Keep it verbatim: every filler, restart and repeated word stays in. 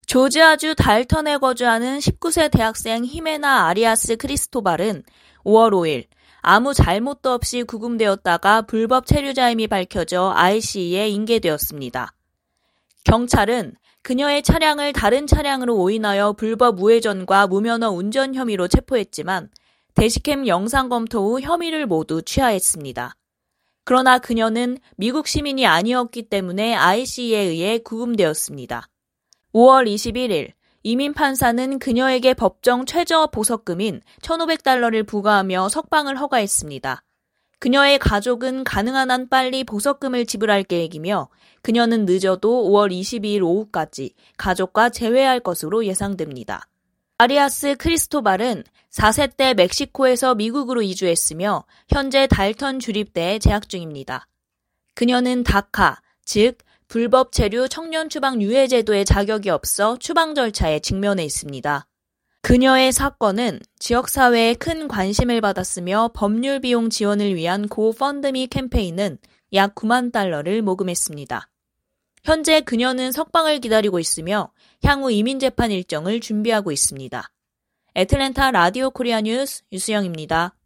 조지아주 달턴에 거주하는 십구 세 대학생 히메나 아리아스 크리스토발은 오월 오일 아무 잘못도 없이 구금되었다가 불법 체류자임이 밝혀져 아이씨이에 인계되었습니다. 경찰은 그녀의 차량을 다른 차량으로 오인하여 불법 우회전과 무면허 운전 혐의로 체포했지만 대시캠 영상 검토 후 혐의를 모두 취하했습니다. 그러나 그녀는 미국 시민이 아니었기 때문에 아이씨이에 의해 구금되었습니다. 오월 이십일일 이민 판사는 그녀에게 법정 최저 보석금인 천오백 달러를 부과하며 석방을 허가했습니다. 그녀의 가족은 가능한 한 빨리 보석금을 지불할 계획이며 그녀는 늦어도 오월 이십이일 오후까지 가족과 재회할 것으로 예상됩니다. 아리아스 크리스토발은 사 세 때 멕시코에서 미국으로 이주했으며 현재 달턴 주립대에 재학 중입니다. 그녀는 다카, 즉 불법 체류 청년 추방 유예 제도에 자격이 없어 추방 절차에 직면해 있습니다. 그녀의 사건은 지역사회에 큰 관심을 받았으며 법률 비용 지원을 위한 고펀드미 캠페인은 약 구만 달러를 모금했습니다. 현재 그녀는 석방을 기다리고 있으며 향후 이민재판 일정을 준비하고 있습니다. 애틀랜타 라디오 코리아 뉴스 유수영입니다.